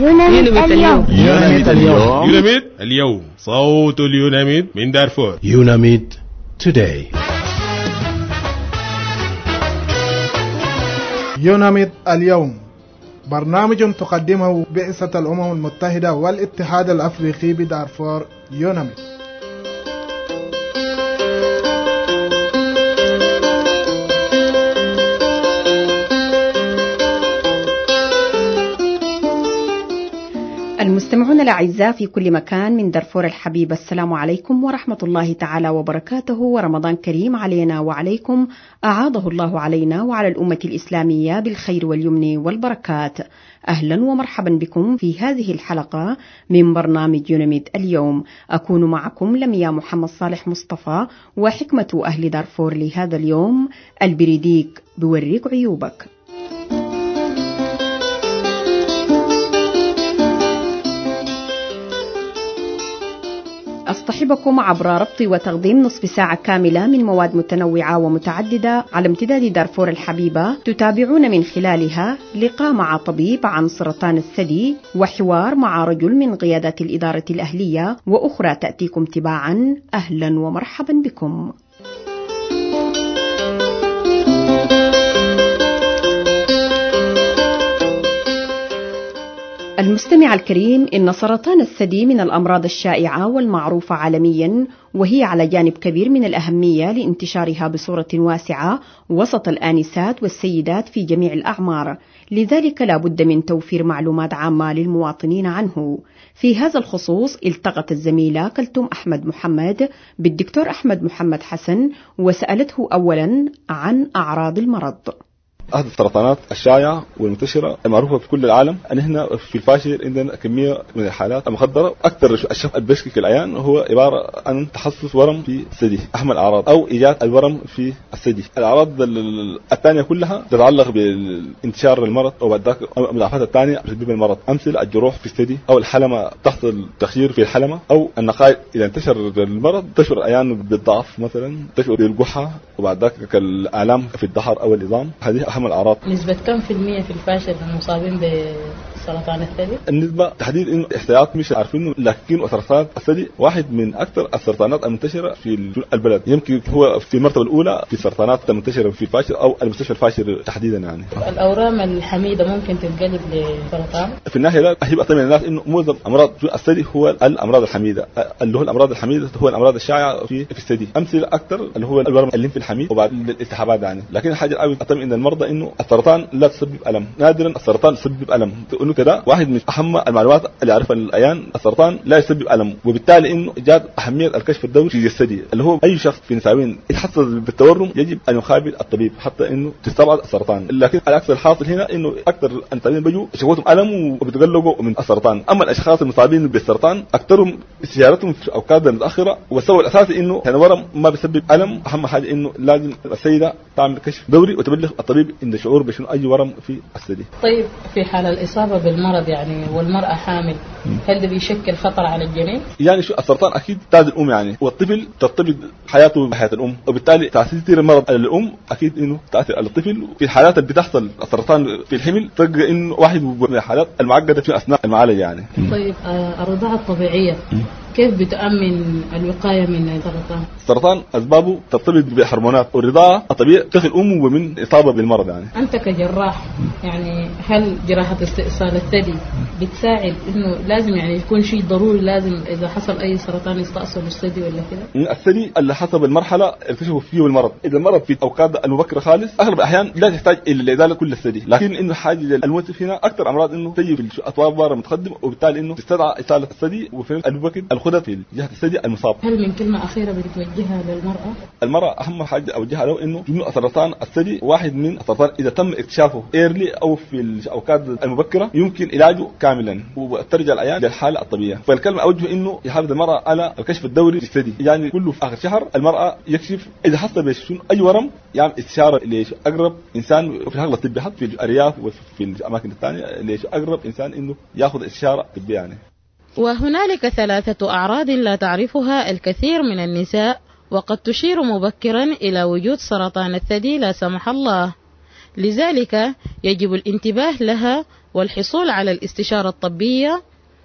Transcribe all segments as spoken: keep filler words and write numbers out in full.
يوناميد اليوم. يوناميد اليوم. يوناميد اليوم، صوت اليوناميد من دارفور. يوناميد today. يوناميد اليوم برنامج تقدمه بعثة الأمم المتحدة والاتحاد الأفريقي بدارفور. يوناميد. المستمعون الأعزاء في كل مكان من دارفور الحبيب، السلام عليكم ورحمة الله تعالى وبركاته، ورمضان كريم علينا وعليكم، أعاده الله علينا وعلى الأمة الإسلامية بالخير واليمن والبركات. أهلا ومرحبا بكم في هذه الحلقة من برنامج يوناميد اليوم. أكون معكم لميا محمد صالح مصطفى، وحكمة أهل دارفور لهذا اليوم: البريديك بوريك عيوبك. أصطحبكم عبر ربط وتقديم نصف ساعة كاملة من مواد متنوعة ومتعددة على امتداد دارفور الحبيبة، تتابعون من خلالها لقاء مع طبيب عن سرطان الثدي، وحوار مع رجل من قيادات الإدارة الأهلية، وأخرى تأتيكم تباعا. أهلا ومرحبا بكم. المستمع الكريم، إن سرطان الثدي من الأمراض الشائعة والمعروفة عالميا، وهي على جانب كبير من الأهمية لانتشارها بصورة واسعة وسط الآنسات والسيدات في جميع الأعمار، لذلك لا بد من توفير معلومات عامة للمواطنين عنه. في هذا الخصوص التقت الزميلة كلثوم أحمد محمد بالدكتور أحمد محمد حسن، وسألته أولا عن أعراض المرض. أحد السرطانات الشائعة والمنتشرة المعروفة في كل العالم أن هنا في الفاشر عندنا كمية من الحالات المخدرة. أكثر الشخص اللي بيشكي العيان هو عبارة عن تحسس ورم في الثدي، أهم الأعراض، أو إيجاد الورم في الثدي. الأعراض الثانية كلها تتعلق بانتشار المرض أو بعد ذاك المضاعفات الثانية بسبب المرض، أمثل الجروح في الثدي، أو الحلمة تحصل تخشير في الحلمة، أو النقاء إذا انتشر المرض تشعر العيان بالضعف مثلا، تشعر بالقحة، وبعد ذاك الآلام في الظهر أو العظام. هذه أهم الأعراض. نسبة كم في المية في الفاشل المصابين بسرطان الثدي؟ النسبة تحديد إنه إحصائيات مش عارفينه، لكن سرطان الثدي واحد من أكثر السرطانات المنتشرة في البلد، يمكن هو في المرتبة الأولى في السرطانات المنتشرة في الفاشل أو المستشفى الفاشل تحديدا. يعني الأورام الحميدة ممكن تتقلب لسرطان؟ في الناحية لا أحب أطمن الناس إنه معظم أمراض الثدي هو الأمراض الحميدة، اللي هو الأمراض الحميدة هو الأمراض الشائعة في في الثدي، أمثلة أكثر اللي هو الورم الليمفي الحميد وبعد الالتهابات. يعني لكن الحاجة الأول أطمن إن المرضى إنه السرطان لا تسبب ألم، نادرا السرطان يسبب ألم، إنه كده واحد من أهم المعلومات اللي يعرفها العيان. السرطان لا يسبب ألم، وبالتالي إنه جاد أهمية الكشف الدوري في الثدي، اللي هو أي شخص في نساوين يتحسس بالتورم يجب أن يقابل الطبيب حتى إنه تستبعد السرطان. لكن العكس الحاصل هنا إنه أكثر النساوين بيجوا شكوتهم ألم وبيتقلقوا من السرطان، أما الأشخاص المصابين بالسرطان أكثرهم استشارتهم في أوقات متأخرة، والسبب الأساسي إنه يعني ورم ما بيسبب ألم. أهم حاجة إنه لازم السيدة تعمل كشف دوري وتبلغ الطبيب إن شعور بشنو أي ورم في الثدي. طيب في حال الإصابة بالمرض يعني والمرأة حامل، هل ده بيشكل خطر على الجنين؟ يعني شو السرطان أكيد تاج الأم، يعني والطفل ترتبط حياته بحياة الأم، وبالتالي تأثير المرض على الأم أكيد إنه تأثير على الطفل. في الحالات اللي بتحصل السرطان في الحمل تلقى إنه واحد من الحالات المعقدة في أثناء المعالجة. يعني طيب آه الرضاعة الطبيعية كيف بتأمن الوقاية من السرطان؟ السرطان أسبابه ترتبط بالهرمونات، والرضاعة الطبيعي تخل الأم ومن إصابة بالمرض. يعني أنت كجراح، يعني هل جراحة استئصال الثدي بتساعد إنه لازم يعني يكون شيء ضروري، لازم إذا حصل أي سرطان يستأصل الثدي ولا كده؟ الثدي اللي حسب المرحلة اكتشفوا فيه المرض. إذا المرض في الأوقات المبكرة خالص أغلب الأحيان لا تحتاج إلى إزالة كل الثدي، لكن إنه حاجة الموتف هنا أكثر أمراض إنه تجي في الأطوار بارة متقدمة، وبالتالي إنه تستدعى إزالة الثدي وفي المبكر الخدة في جهة الثدي المصاب. هل من كلمة أخيرة بتوجهها للمرأة؟ المرأة أهم حاجة أوجهها له إنه إنه سرطان الثدي واحد من السرطان إذا تم اكتشافه إيرلي أو في الأوقات المبكرة يمكن علاجه كاملا وترجع العيان للحالة الطبيعية. فالكلمة أوجه إنه يحافظ المرأة على الكشف الدوري للثدي، يعني كله في آخر شهر المرأة يكشف إذا حصل بشون أي ورم، يعني استشارة لأقرب إنسان في الحقل الطبي حتى في الأرياف وفي الأماكن الثانية، لأقرب إنسان إنه يأخذ استشارة طبية. يعني وهنالك ثلاثة أعراض لا تعرفها الكثير من النساء، وقد تشير مبكرا إلى وجود سرطان الثدي لا سمح الله، لذلك يجب الانتباه لها والحصول على الاستشارة الطبية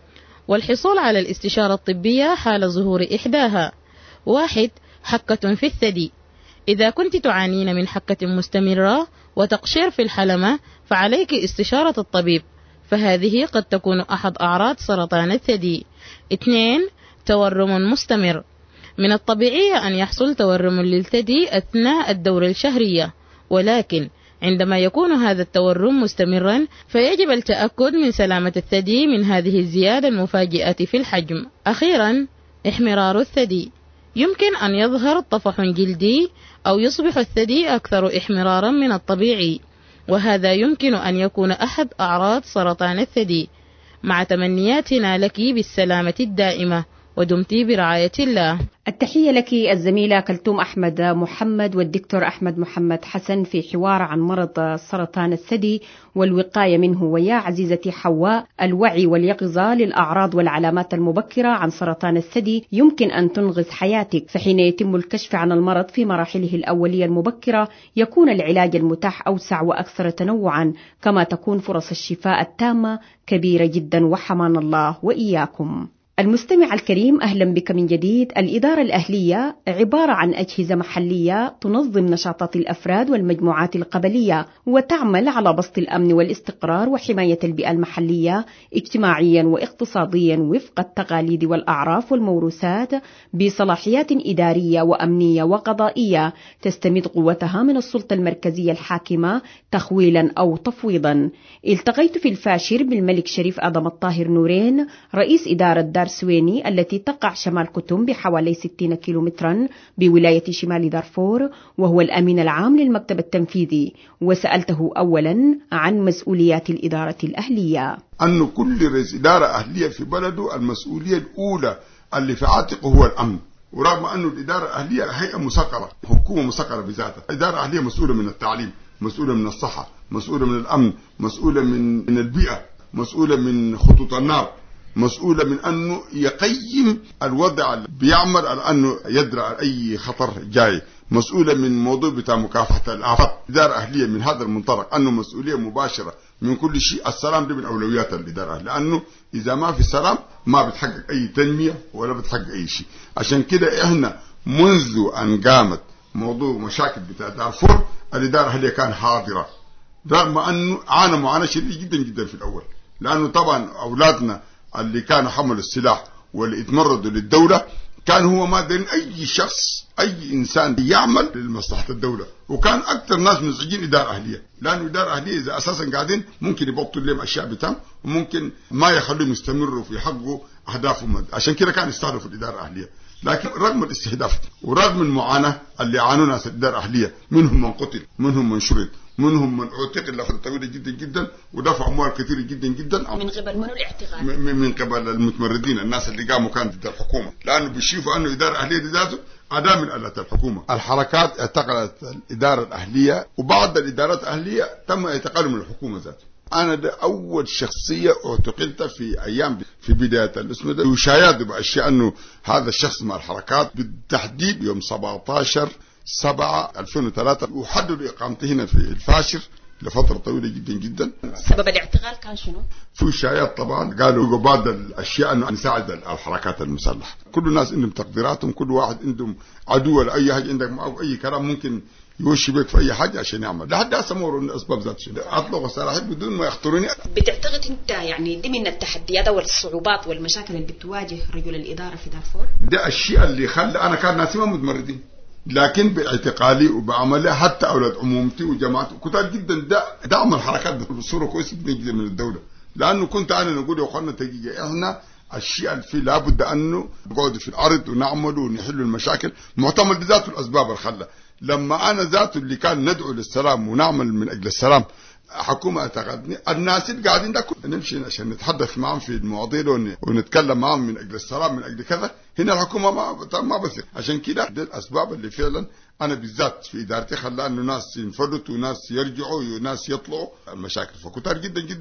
والحصول على الاستشارة الطبية حال ظهور إحداها. واحد، حكة في الثدي. إذا كنت تعانين من حكة مستمرة وتقشير في الحلمة فعليك استشارة الطبيب، فهذه قد تكون أحد أعراض سرطان الثدي. اثنين، تورم مستمر. من الطبيعي أن يحصل تورم للثدي أثناء الدورة الشهرية، ولكن عندما يكون هذا التورم مستمرا فيجب التأكد من سلامة الثدي من هذه الزيادة المفاجئة في الحجم. أخيرا، احمرار الثدي. يمكن أن يظهر طفح جلدي أو يصبح الثدي أكثر احمرارا من الطبيعي، وهذا يمكن أن يكون أحد أعراض سرطان الثدي. مع تمنياتنا لك بالسلامة الدائمة، ودمت برعاية الله. التحية لك الزميلة كلثوم أحمد محمد والدكتور أحمد محمد حسن في حوار عن مرض سرطان الثدي والوقاية منه. ويا عزيزتي حواء، الوعي واليقظة للأعراض والعلامات المبكرة عن سرطان الثدي يمكن أن تنقذ حياتك، فحين يتم الكشف عن المرض في مراحله الأولية المبكرة يكون العلاج المتاح أوسع وأكثر تنوعا، كما تكون فرص الشفاء التامة كبيرة جدا، وحمانا الله وإياكم. المستمع الكريم، أهلا بك من جديد. الإدارة الأهلية عبارة عن أجهزة محلية تنظم نشاطات الأفراد والمجموعات القبلية، وتعمل على بسط الأمن والاستقرار وحماية البيئة المحلية اجتماعيا واقتصاديا وفق التقاليد والأعراف والموروثات، بصلاحيات إدارية وأمنية وقضائية تستمد قوتها من السلطة المركزية الحاكمة تخويلا أو تفويضا. التقيت في الفاشر بالملك شريف آدم الطاهر نورين، رئيس إدارة دار سويني التي تقع شمال كتم بحوالي ستين كيلومترا بولاية شمال دارفور، وهو الأمين العام للمكتب التنفيذي، وسألته أولا عن مسؤوليات الإدارة الأهلية. أن كل رئيس إدارة أهلية في بلده المسؤولية الأولى اللي في عاتقه هو الأمن، ورغم أن الإدارة الأهلية هيئة مسقرة، حكومة مسقرة بذاتها. الإدارة الأهلية مسؤولة من التعليم، مسؤولة من الصحة، مسؤولة من الأمن، مسؤولة من من البيئة، مسؤولة من خطوط النار، مسؤولة من أنه يقيم الوضع اللي بيعمل على أنه يدرأ أي خطر جاي، مسؤولة من موضوع بتاع مكافحة الآفات. إدارة أهلية من هذا المنطلق أنه مسؤولية مباشرة من كل شيء. السلام ده من أولويات الإدارة، لأنه إذا ما في سلام ما بتحقق أي تنمية ولا بتحقق أي شيء. عشان كده إحنا منذ أن قامت موضوع مشاكل بتاع دارفور الإدارة الأهلية كان حاضرة، رغم أنه عانى معاناة شديدة جدا جدا في الأول، لأنه طبعا أولادنا اللي كانوا حملوا السلاح واللي اتمردوا للدولة كان هو ما دين أي شخص أي إنسان يعمل لمصلحة الدولة، وكان أكثر ناس مزعجين إدارة أهلية، لأنه إدارة أهلية إذا أساسا قاعدين ممكن يبطلوا لهم أشياء بتام وممكن ما يخلوهم يستمروا في يحققوا أهدافهم. عشان كده كان يستهدفوا الإدارة الأهلية. لكن رغم الاستهداف ورغم المعاناة اللي عانوا ناس الإدارة الأهلية، منهم من قتل، منهم من شرد، منهم من اعتقل لفترة طويلة جدا جدا ودفع أموال كثيرة جدا جدا. من قبل منو الاعتقال؟ من قبل المتمردين، الناس اللي قاموا كانت ضد الحكومة، لأنه بيشوفوا أنه الإدارة الأهلية ذاته أداة من آلات الحكومة. الحركات اعتقلت الإدارة الأهلية، وبعض الإدارات الأهلية تم اعتقالهم من الحكومة ذاته. أنا ده أول شخصية اعتقلت في أيام في بداية الاسم ده، وشاهدوا بأشياء أنه هذا الشخص مع الحركات بالتحديد يوم سبعة عشر سبعة ألفين وثلاثة، وحددوا إقامته هنا في الفاشر لفترة طويلة جدا جدا. سبب الاعتقال كان شنو؟ في شايات طبعا قالوا بعض الأشياء أنه نساعد الحركات المسلحة. كل الناس عندهم تقديراتهم، كل واحد عندهم عدو ولا أي حاجة، عندك معه أي كلام ممكن يوشي بك في أي حاجة عشان يعمل. لحد هسه مور الأسباب ذات شيء أطلقوا سلاحي بدون ما يخطروني. بتعتقد أنت يعني دي من التحديات والصعوبات والمشاكل اللي بتواجه رجل الإدارة في دارفور؟ ده الشيء اللي خلى أنا كان ناسي ما متمردين، لكن باعتقالي وبعملي حتى أولاد عمومتي وجماعتي كتار جدا ده دعم الحركات بصورة كويسة جدا من الدولة، لأنه كنت أنا نقول يا أخوانا دقيقة إحنا الشيء اللي فيه لابد أنه نقعد في الأرض ونعمل ونحل المشاكل، معتمد ذاته الأسباب اللي خلى. لما أنا ذاته اللي كان ندعو للسلام ونعمل من أجل السلام حكومة اعتقدني، الناس اللي قاعدين ده نمشي عشان نتحدث معهم في المواضيع ونتكلم معهم من أجل السلام من أجل كذا، هنا الحكومة ما ما بثق. عشان كده دي الأسباب اللي فعلا أنا بالذات في إدارتي خلى إنه ناس ينفردوا وناس يرجعوا وناس يطلعوا المشاكل، فكتار جدا جدا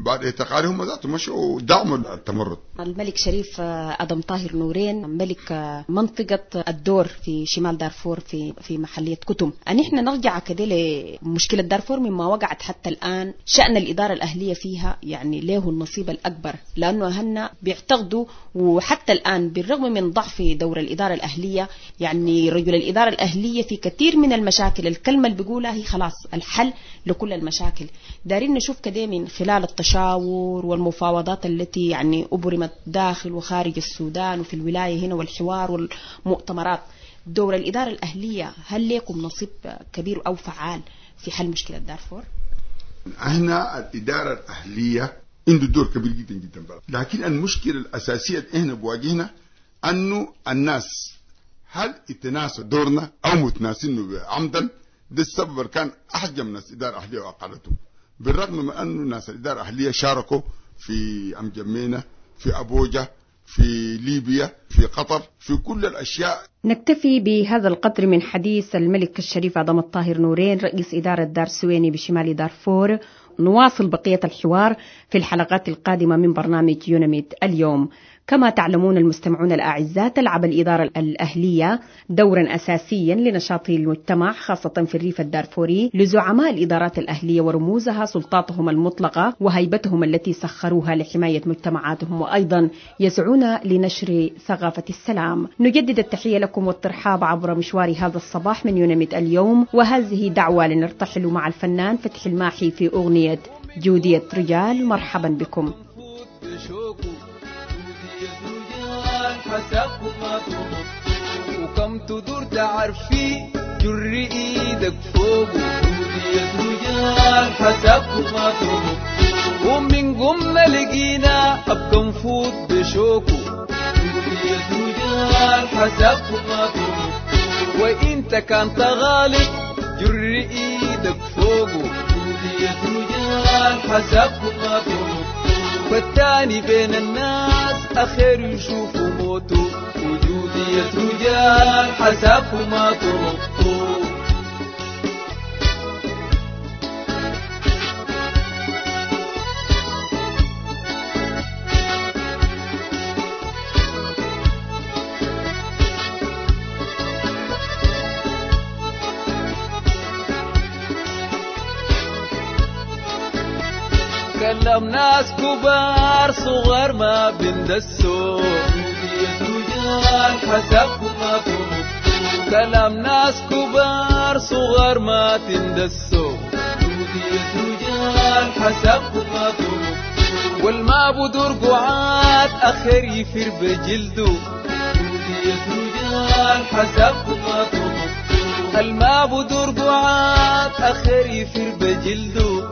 بعد اعتقالهم ذاته مشوا دعموا التمرد. الملك شريف أدم طاهر نورين ملك منطقة الدور في شمال دارفور في في محلية كتم. نحن نرجع كده لمشكلة دارفور مما وقعت حتى الآن شأن الإدارة الأهلية فيها يعني له النصيب الأكبر، لأنه أهلنا بيعتقدوا وحتى الآن بالرغم من ضعف دور الإدارة الأهلية يعني رجل الإدارة الأهلية في كثير من المشاكل الكلمة اللي بيقولها هي خلاص الحل لكل المشاكل. دارين نشوف كده من خلال التشاور والمفاوضات التي يعني أبرمت داخل وخارج السودان وفي الولاية هنا والحوار والمؤتمرات، دور الإدارة الأهلية هل لكم نصيب كبير أو فعال في حل مشكلة دارفور؟ احنا الإدارة الأهلية عنده دور كبير جدا جدا بقى. لكن المشكلة الأساسية احنا بواجهنا أنه الناس هل يتناسوا دورنا أو متناسينه عمدا. ده السبب كان أحجم الناس الإدارة الأهلية وأقالتهم، بالرغم من أنه الناس الإدارة الأهلية شاركوا في أم جمينة، في أبوجة، في ليبيا، في قطر، في كل الأشياء. نكتفي بهذا القدر من حديث الملك الشريف أدم الطاهر نورين رئيس إدارة دار سويني بشمال دارفور. نواصل بقية الحوار في الحلقات القادمة من برنامج يوناميد اليوم. كما تعلمون المستمعون الأعزاء تلعب الإدارة الأهلية دورا أساسيا لنشاط المجتمع خاصة في الريف الدارفوري لزعماء الإدارات الأهلية ورموزها سلطاتهم المطلقة وهيبتهم التي سخروها لحماية مجتمعاتهم، وأيضا يسعون لنشر ثقافة السلام. نجدد التحية لكم والترحاب عبر مشوار هذا الصباح من يوناميد اليوم، وهذه دعوة لنرتحل مع الفنان فتحي الماحي في أغنية جودية رجال. مرحبا بكم. وكم تدور تعرفي جر ايدك فوق ودية رجال حسابكم ما تروح ومن قمنا لقينا ابقى نفوت بشوكو ودية رجال حسابكم ما تروح وانت كان تغالب جر ايدك فوق ودية رجال حسابكم ما تروح والتاني بين الناس أخير يشوفوا موتوا وجودية رجال حسابكم ما تنطوا. كلام ناس كبار صغار ما بندسوا ودية رجال حسابكم ما تنطوا. كلام ناس كبار صغار ما تندسوا ودية رجال حسابكم ما تنطوا. والما بدور قعاد أخير يفر بجلده ودية رجال حسابكم ما تنطوا. الما بدور قعاد أخير يفر بجلده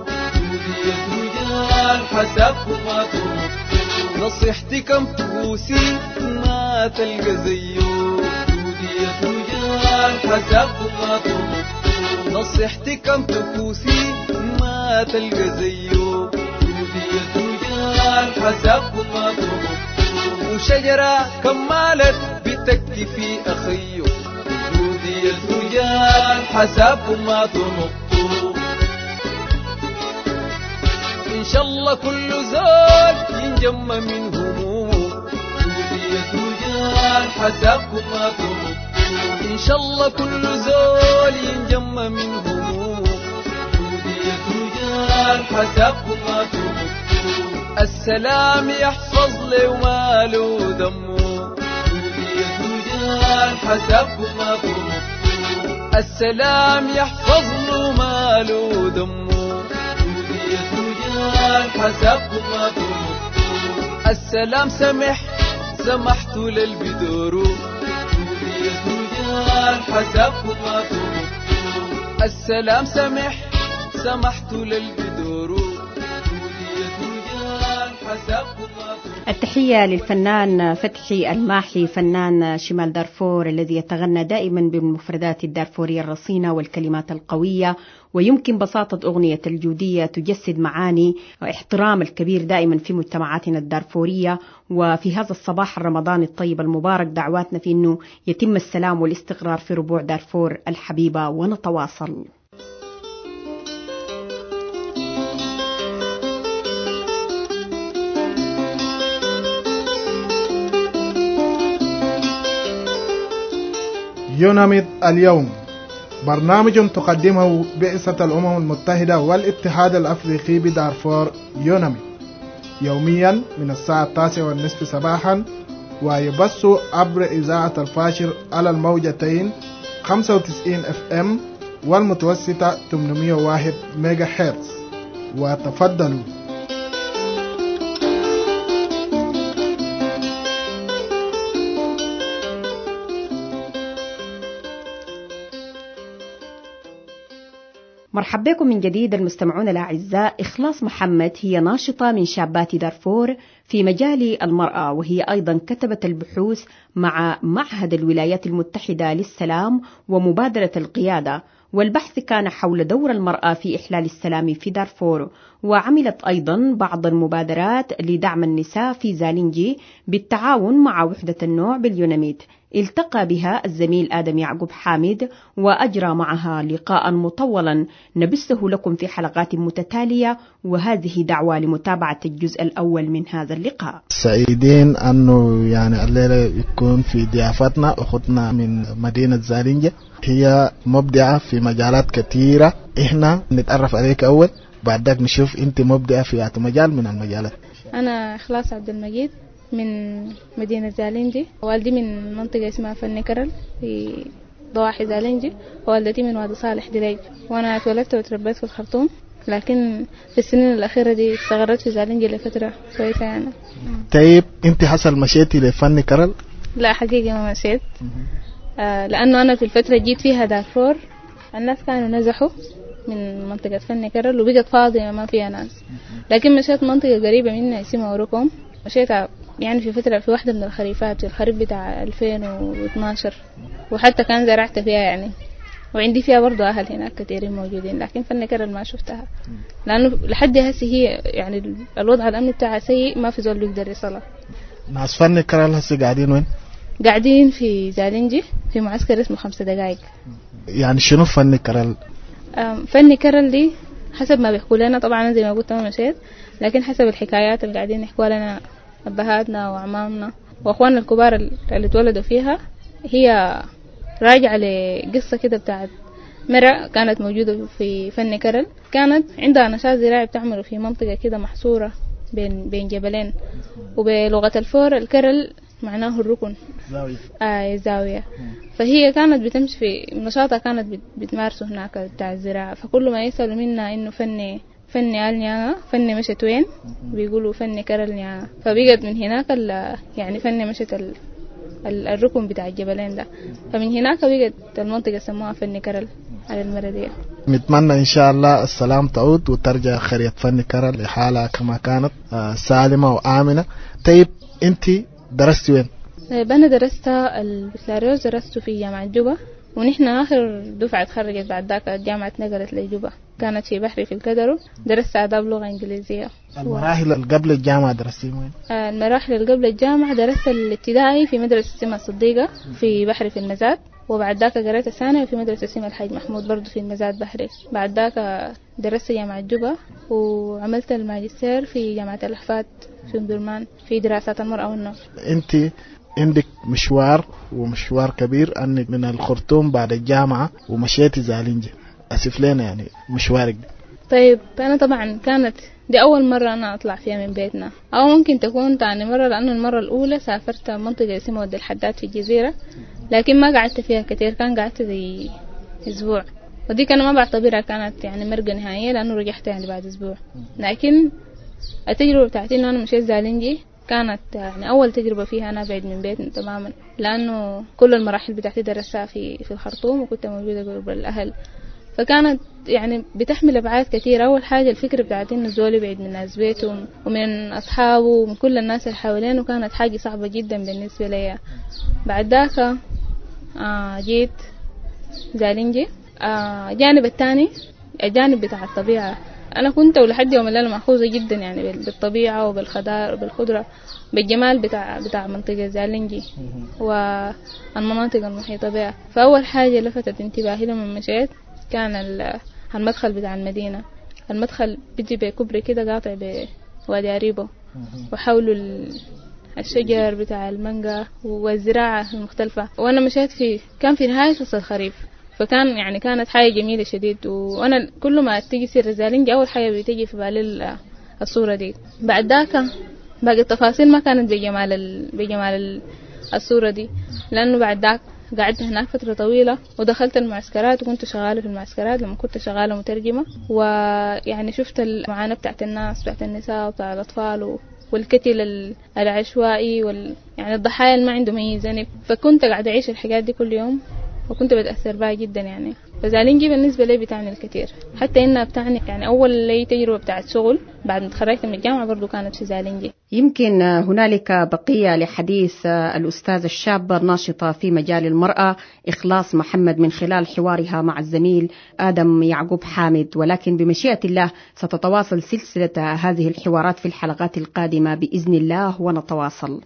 حسابكم ما تروح. نصيحتي كم تبوسي ما تلقى زيه ودية رجال حسابكم ما تروح. نصيحتي كم تبوسي ما تلقى زيه ودية رجال حسابكم ما تروح. وشجرة كمالت بتكتفي أخيه ودية رجال حسابكم ما تروح. إن شاء الله كل زول ينجم من همومه ودية رجال حسابكم ما تروح. إن شاء الله كل زول ينجم من همومه ودية رجال حسابكم ما تروح. السلام يحفظ لي وماله دمه ودية رجال حسابكم ما تروح. السلام يحفظ له ماله دمه حسابكم ما تروح. السلام سمح سمحت للبدورو ودية رجال حسابكم ما تروح. السلام سمح سمحت للبدورو ودية رجال حسابكم ما تروح. التحية للفنان فتحي الماحي فنان شمال دارفور الذي يتغنى دائما بالمفردات الدارفورية الرصينة والكلمات القوية، ويمكن بساطة أغنية الجودية تجسد معاني واحترام الكبير دائما في مجتمعاتنا الدارفورية. وفي هذا الصباح الرمضاني الطيب المبارك دعواتنا في أنه يتم السلام والاستقرار في ربوع دارفور الحبيبة ونتواصل. يوناميد اليوم، برنامج تقدمه بعثة الأمم المتحدة والاتحاد الأفريقي بدارفور يوناميد، يوميا من الساعة التاسعة والنصف صباحا، ويبث عبر إذاعة الفاشر على الموجتين خمسة وتسعين اف ام والمتوسطة ثمانمائة وواحد ميجا هرتز. وتفضلوا. مرحبا بكم من جديد المستمعون الأعزاء. إخلاص محمد هي ناشطة من شابات دارفور في مجال المرأة، وهي أيضا كتبت البحوث مع معهد الولايات المتحدة للسلام ومبادرة القيادة، والبحث كان حول دور المرأة في إحلال السلام في دارفور. وعملت أيضا بعض المبادرات لدعم النساء في زالنجي بالتعاون مع وحدة النوع باليوناميد. التقى بها الزميل آدم يعقوب حامد وأجرى معها لقاء مطولا نبثه لكم في حلقات متتالية، وهذه دعوة لمتابعة الجزء الأول من هذا اللقاء. سعيدين أنه يعني الليلة يكون في ضيافتنا أختنا من مدينة زالنجة، هي مبدعة في مجالات كثيرة. إحنا نتعرف عليك أول، بعدك نشوف أنت مبدعة في أي مجال من المجالات. أنا إخلاص عبد المجيد من مدينة زالنجي، والدي من منطقة اسمها فني كرل في ضواحي زالنجي، ووالدتي من وادي صالح دريج، وأنا اتولدت وتربيت في الخرطوم، لكن في السنين الأخيرة دي استغرت في زالنجي لفترة كويسة يعني. طيب أنت حصل مشيتي لفني كرل؟ لا حقيقة ما مشيت، آه لأنه أنا في الفترة جيت فيها دارفور الناس كانوا نزحوا من منطقة فني كرل وبقت فاضية ما فيها ناس، لكن مشيت منطقة قريبة منها اسمها أوروكوم، مشيت يعني في فترة في واحدة من الخريفات، في الخريف بتاع ألفين واثناشر، وحتى كان زرعت فيها يعني، وعندي فيها برضو أهل هناك كثيرين موجودين، لكن فني كرل ما شفتها لأنه لحد هسه هي يعني الوضع الأمني بتاعها سيء، ما في زول بيقدر يصلها. ناس فني كرل هسه قاعدين وين؟ قاعدين في زالنجي في معسكر اسمه خمسة دقائق. يعني شنو فني كرل؟ فني كرل دي حسب ما بيحكوا لنا، طبعا زي ما قلت ما مشيت، لكن حسب الحكايات اللي قاعدين يحكوا لنا أبهاتنا وعمامنا وأخواننا الكبار اللي اتولدوا فيها، هي راجعة لقصة كده بتاعت مرأة كانت موجودة في فني كرل، كانت عندها نشاط زراعي بتعمله في منطقة كده محصورة بين بين جبلين، وبلغة الفور الكرل معناه الركن، زاوية. آه زاوية. فهي كانت بتمشي في نشاطها، كانت بتمارسه هناك بتاع الزراعة، فكل ما يسألوا منها إنه فني فني قال نيانا، فني مشت وين؟ بيقولوا فني كرل نيانا، فبقت من هناك يعني فني مشت ال الركن بتاع الجبلين ده، فمن هناك بقت المنطقة سموها فني كرل على المردية. نتمنى إن شاء الله السلام تعود وترجع خرية فني كرل لحالها كما كانت سالمة وآمنة. طيب أنت درست وين؟ طيب أنا درست البكالوريوس درسته في جامعة جوبا، ونحن آخر دفعة تخرجت بعد ذاك الجامعة نقلت لجوبا، كانت في بحري في الكدرو، درست آداب لغة إنجليزية. المراحل اللي قبل الجامعة درستي وين؟ المراحل اللي قبل الجامعة درست الابتدائي في مدرسة سيما الصديقة في بحري في المزاد، وبعد ذاك قريت الثانوي في مدرسة سيما الحاج محمود برضو في المزاد بحري. بعد ذاك درست جامعة جوبا، وعملت الماجستير في جامعة الأحفاد في مدرمان في دراسات المرأة والنوع. أنت عندك مشوار ومشوار كبير، أنك من الخرطوم بعد الجامعة ومشيتي زالنجي، أسف لنا يعني مشوارك ده. طيب أنا طبعا كانت دي أول مرة أنا أطلع فيها من بيتنا، أو ممكن تكون تاني مرة، لأنه المرة الأولى سافرت منطقة اسمها ود الحداد في الجزيرة، لكن ما قعدت فيها كتير، كان قعدت زي أسبوع، ودي كان ما بعتبرها كانت يعني مرقة نهائية لأنه رجعت يعني بعد أسبوع. لكن التجربة بتاعتي إنه أنا مشيت زالنجي كانت يعني أول تجربة فيها أنا بعيد من بيتنا تماما، لأنه كل المراحل بتاعتي درستها في في الخرطوم، وكنت موجودة قرب الأهل، فكانت يعني بتحمل أبعاد كثيرة. أول حاجة الفكرة بتاعتي إنه زولي بعيد من ناس بيته ومن أصحابه ومن كل الناس اللي حوالينه، كانت حاجة صعبة جدا بالنسبة لي. بعد ذاك آه جيت زالنجي. آه جانب الثاني الجانب بتاع الطبيعة، أنا كنت ولحد يوم الليلة مأخوذة جدا يعني بالطبيعة وبالخضار وبالخضرة، بالجمال بتاع بتاع منطقة زالنجي والمناطق المحيطة بها. فأول حاجة لفتت انتباهي لما مشيت كان المدخل بتاع المدينة. المدخل بيجي بكبري كده قاطع بوادي عريبو، وحوله الشجر بتاع المانجا والزراعة المختلفة. وأنا مشيت في كان في نهاية فصل الخريف، فكان يعني كانت حاجة جميلة شديد. وأنا كل ما تيجي سير زالينجا أول حاجة بتيجي في بالي الصورة دي. بعد ذاك باقي التفاصيل ما كانت بجمال ال... بجمال ال... الصورة دي، لأنه بعد ذاك قعدت هناك فترة طويلة ودخلت المعسكرات وكنت شغالة في المعسكرات لما كنت شغالة مترجمة. ويعني شفت المعاناة بتاعت الناس، بتاعت النساء وبتاعت الأطفال والقتل العشوائي وال... يعني الضحايا اللي ما عندهم أي ذنب. فكنت قاعدة أعيش الحاجات دي كل يوم وكنت بتأثر بها جدا يعني. فزالينجي بالنسبة لي بتعني الكثير، حتى إنها بتعني يعني أول لي تجربة بتاعت شغل بعد ما تخرجت من الجامعة برضو كانت في زالينجي. يمكن هنالك بقية لحديث الأستاذة الشابة الناشطة في مجال المرأة إخلاص محمد من خلال حوارها مع الزميل آدم يعقوب حامد، ولكن بمشيئة الله ستتواصل سلسلة هذه الحوارات في الحلقات القادمة بإذن الله ونتواصل.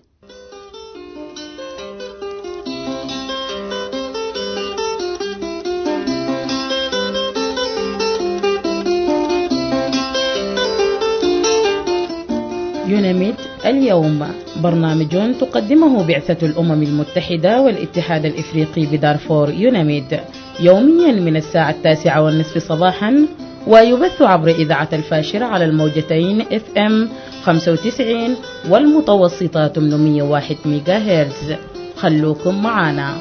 يوناميد اليوم برنامج تقدمه بعثة الأمم المتحدة والاتحاد الإفريقي بدارفور يوناميد يوميا من الساعة التاسعة والنصف صباحا، ويبث عبر إذاعة الفاشر على الموجتين اف ام خمسة وتسعين والمتوسطة ثمانمئة وواحد ميجا هرتز. خلوكم معنا.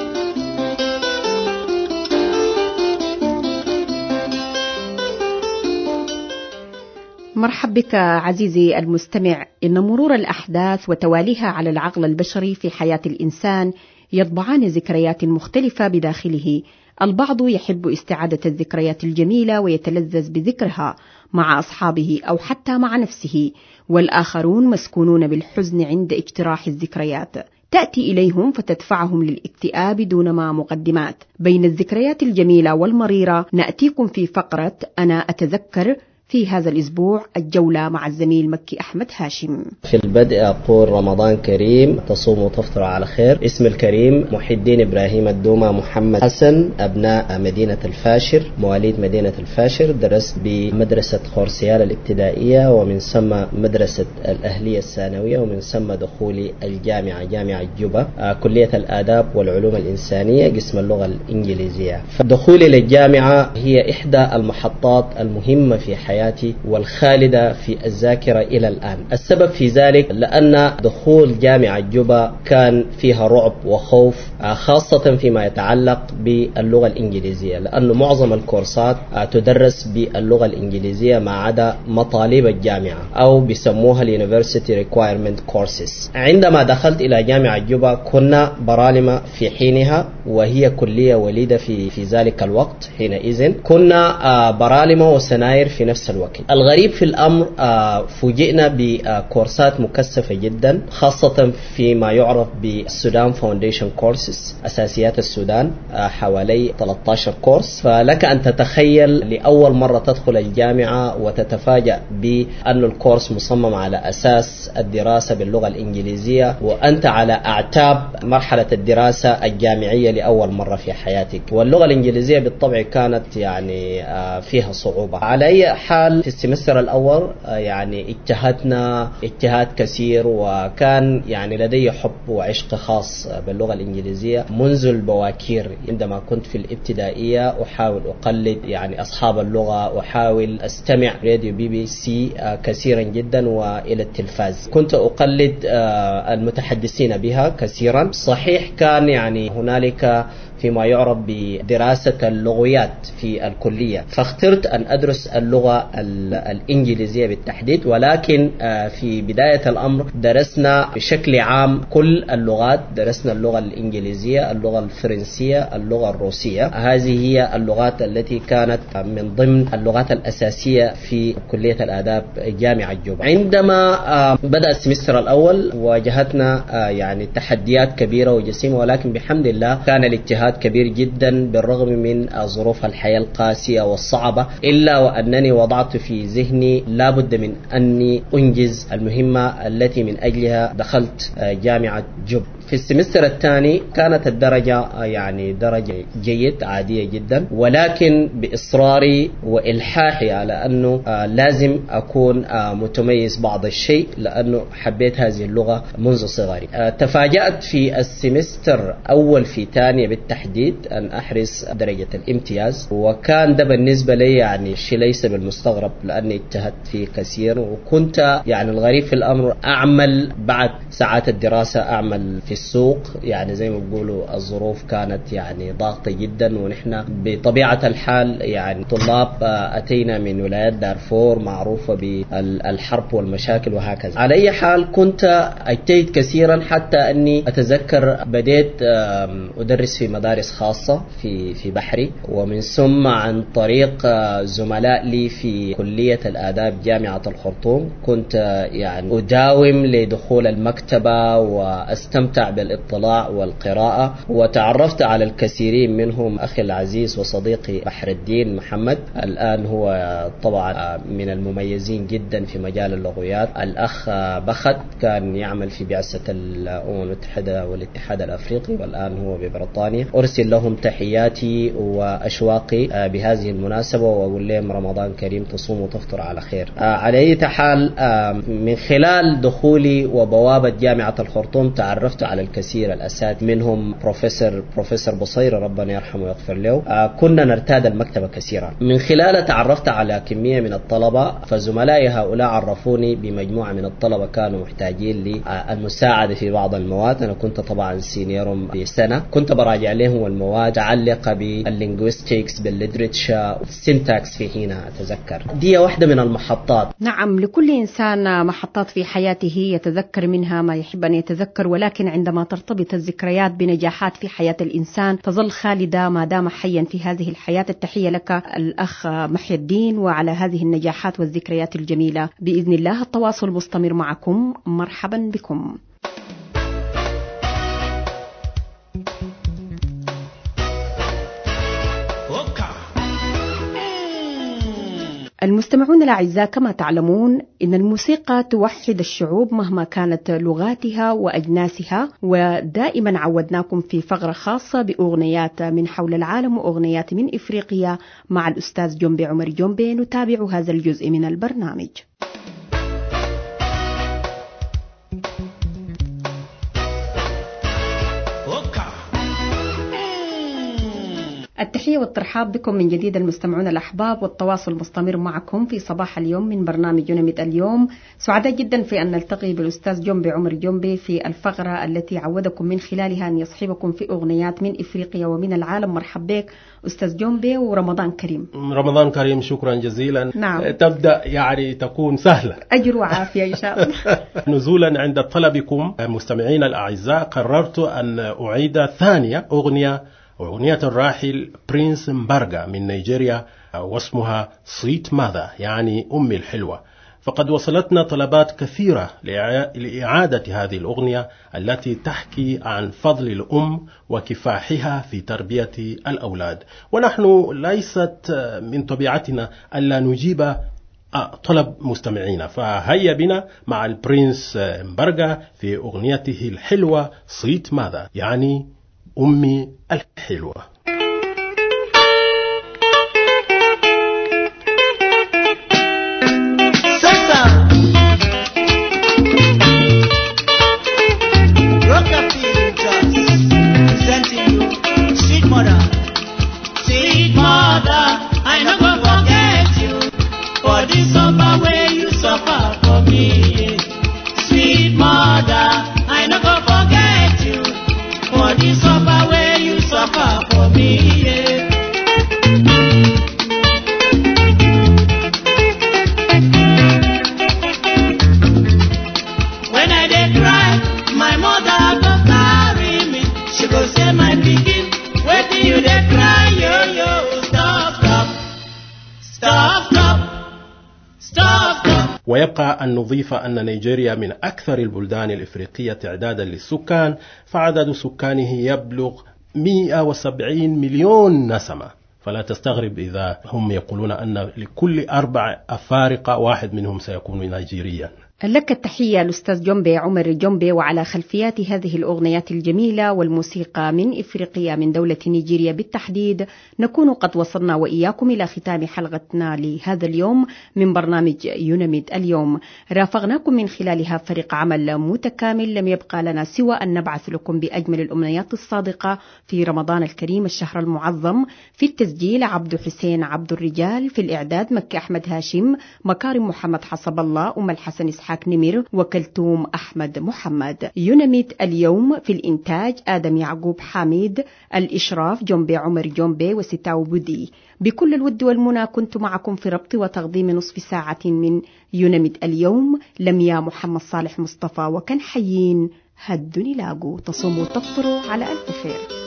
مرحب بك عزيزي المستمع. إن مرور الأحداث وتواليها على العقل البشري في حياة الإنسان يطبعان ذكريات مختلفة بداخله. البعض يحب استعادة الذكريات الجميلة ويتلذذ بذكرها مع أصحابه أو حتى مع نفسه، والآخرون مسكونون بالحزن عند اجتراح الذكريات. تأتي إليهم فتدفعهم للاكتئاب دون ما مقدمات. بين الذكريات الجميلة والمريرة نأتيكم في فقرة أنا أتذكر في هذا الأسبوع الجولة مع الزميل مكي أحمد هاشم. في البدء أقول رمضان كريم، تصوم وتفطر على خير. اسم الكريم محي الدين إبراهيم الدومة محمد حسن، أبناء مدينة الفاشر، مواليد مدينة الفاشر. درست بمدرسة خورسيال الابتدائية ومن ثم مدرسة الأهلية الثانوية ومن ثم دخولي الجامعة جامعة جوبا، كلية الآداب والعلوم الإنسانية قسم اللغة الإنجليزية. فدخولي للجامعة هي إحدى المحطات المهمة في حياتي والخالدة في الذاكرة إلى الآن. السبب في ذلك لأن دخول جامعة جوبا كان فيها رعب وخوف، خاصة فيما يتعلق باللغة الإنجليزية، لأن معظم الكورسات تدرس باللغة الإنجليزية ما عدا مطالب الجامعة أو بيسموها University Requirement Courses. عندما دخلت إلى جامعة جوبا كنا برالمة في حينها، وهي كلية وليدة في في ذلك الوقت. حينئذ كنا برالمة وسناير في نفس الوقت. الغريب في الأمر فوجئنا بكورسات مكثفة جدا، خاصة فيما يعرف بالسودان فاونديشن كورسز، أساسيات السودان، حوالي ثلاثة عشر كورس. فلك أن تتخيل لأول مرة تدخل الجامعة وتتفاجأ بأن الكورس مصمم على أساس الدراسة باللغة الإنجليزية، وأنت على أعتاب مرحلة الدراسة الجامعية لأول مرة في حياتك. واللغة الإنجليزية بالطبع كانت يعني فيها صعوبة. على أي حال في السمستر الأول يعني اجتهدنا اجتهاد كثير، وكان يعني لدي حب وعشق خاص باللغة الإنجليزية منذ البواكير. عندما كنت في الابتدائية أحاول أقلد يعني أصحاب اللغة، أحاول أستمع راديو بي بي سي كثيرا جدا وإلى التلفاز. كنت أقلد المتحدثين بها كثيرا. صحيح كان يعني هنالك فيما يعرف بدراسة اللغويات في الكلية، فاخترت أن أدرس اللغة الإنجليزية بالتحديد، ولكن في بداية الأمر درسنا بشكل عام كل اللغات. درسنا اللغة الإنجليزية، اللغة الفرنسية، اللغة الروسية. هذه هي اللغات التي كانت من ضمن اللغات الأساسية في كلية الآداب جامعة جوبا. عندما بدأ السمستر الأول واجهتنا يعني تحديات كبيرة وجسيمة، ولكن بحمد الله كان الاجتهاد كبير جدا بالرغم من ظروف الحياة القاسية والصعبة، إلا وأنني وضعت في ذهني لابد من أني أنجز المهمة التي من أجلها دخلت جامعة جوب. في السمستر الثاني كانت الدرجة يعني درجة جيد عادية جدا، ولكن بإصراري وإلحاحي على أنه آه لازم أكون آه متميز بعض الشيء، لأنه حبيت هذه اللغة منذ صغري. آه تفاجأت في السمستر أول في ثانية بالتحديد أن أحرز درجة الامتياز، وكان ده بالنسبة لي يعني شيء ليس بالمستغرب، لأني اجتهدت فيه كثير، وكنت يعني الغريب في الأمر أعمل بعد ساعات الدراسة، أعمل في السوق، يعني زي ما بيقولوا الظروف كانت يعني ضاغطة جدا، ونحن بطبيعة الحال يعني طلاب أتينا من ولايات دارفور معروفة بالحرب والمشاكل وهكذا. على أي حال كنت أجتهد كثيرا، حتى أني أتذكر بديت أدرس في مدارس خاصة في في بحري، ومن ثم عن طريق زملاء لي في كلية الآداب جامعة الخرطوم كنت يعني أداوم لدخول المكتبة واستمتع بالاطلاع والقراءة، وتعرفت على الكثيرين منهم أخي العزيز وصديقي بحر الدين محمد، الآن هو طبعا من المميزين جدا في مجال اللغويات. الأخ بخت كان يعمل في بعثة الأمم المتحدة والاتحاد الأفريقي، والآن هو ببريطانيا. أرسل لهم تحياتي وأشواقي بهذه المناسبة، وأقول لهم رمضان كريم، تصوم وتفطر على خير. على أي حال من خلال دخولي وبوابة جامعة الخرطوم تعرفت على الكثير الأساتذة، منهم بروفيسور بروفيسور بصير ربنا يرحمه ويغفر له. كنا نرتاد المكتبة كثيرا، من خلاله تعرفت على كمية من الطلبة، فزملائي هؤلاء عرفوني بمجموعة من الطلبة كانوا محتاجين للمساعدة في بعض المواد. أنا كنت طبعا سينيورهم بسنة، كنت براجع لهم المواد متعلقة باللينغويستيكس بالليتريتشر والسينتاكس في حينها أتذكر. دي واحدة من المحطات. نعم، لكل إنسان محطات في حياته يتذكر منها ما يحب أن يتذكر، ولكن عندما ترتبط الذكريات بنجاحات في حياة الإنسان تظل خالدة ما دام حيا في هذه الحياة. التحية لك الأخ محي الدين وعلى هذه النجاحات والذكريات الجميلة. بإذن الله التواصل مستمر معكم، مرحبا بكم. المستمعون الأعزاء، كما تعلمون إن الموسيقى توحد الشعوب مهما كانت لغاتها وأجناسها، ودائما عودناكم في فقرة خاصة بأغنيات من حول العالم وأغنيات من إفريقيا مع الأستاذ جنبي عمر جنبي. نتابع هذا الجزء من البرنامج. التحية والترحاب بكم من جديد المستمعون الأحباب، والتواصل مستمر معكم في صباح اليوم من برنامج يونميد اليوم. سعداء جدا في أن نلتقي بالأستاذ جنبي عمر جنبي في الفقرة التي عودكم من خلالها أن يصحبكم في أغنيات من إفريقيا ومن العالم. مرحبا بك أستاذ جنبي، ورمضان كريم. رمضان كريم، شكرا جزيلا. نعم. تبدأ يعني تكون سهلة، أجر وعافية إن شاء الله. نزولا عند طلبكم مستمعين الأعزاء، قررت أن أعيد ثانية أغنية أغنية الراحل برينس مبارغا من نيجيريا، واسمها سويت ماذا، يعني أمي الحلوة. فقد وصلتنا طلبات كثيرة لإعادة هذه الأغنية التي تحكي عن فضل الأم وكفاحها في تربية الأولاد، ونحن ليست من طبيعتنا ألا نجيب طلب مستمعين، فهيا بنا مع البرينس مبارغا في أغنيته الحلوة سويت ماذا، يعني أمي الحلوة. ويبقى أن نضيف أن نيجيريا من أكثر البلدان الإفريقية تعدادا للسكان، فعدد سكانه يبلغ مئة وسبعين مليون نسمة، فلا تستغرب إذا هم يقولون أن لكل أربع أفارقة واحد منهم سيكون نيجيريا. لك التحية الأستاذ جنبي عمر جنبي. وعلى خلفيات هذه الأغنيات الجميلة والموسيقى من إفريقيا من دولة نيجيريا بالتحديد، نكون قد وصلنا وإياكم إلى ختام حلقتنا لهذا اليوم من برنامج يوناميد اليوم. رافقناكم من خلالها فريق عمل متكامل، لم يبقى لنا سوى أن نبعث لكم بأجمل الأمنيات الصادقة في رمضان الكريم الشهر المعظم. في التسجيل عبد حسين عبد الرجال، في الإعداد مكي أحمد هاشم، مكارم محمد حسب الله، أم الحسن إسحاق نمير، وكلثوم أحمد محمد. يوناميد اليوم في الإنتاج آدم يعقوب حامد، الإشراف جنبي عمر جنبي وستاو بودي. بكل الود والمنى كنت معكم في ربط وتقديم نصف ساعة من يوناميد اليوم لميا محمد صالح مصطفى، وكان حيين هدني لاقو. تصوموا وتفطروا على ألف خير.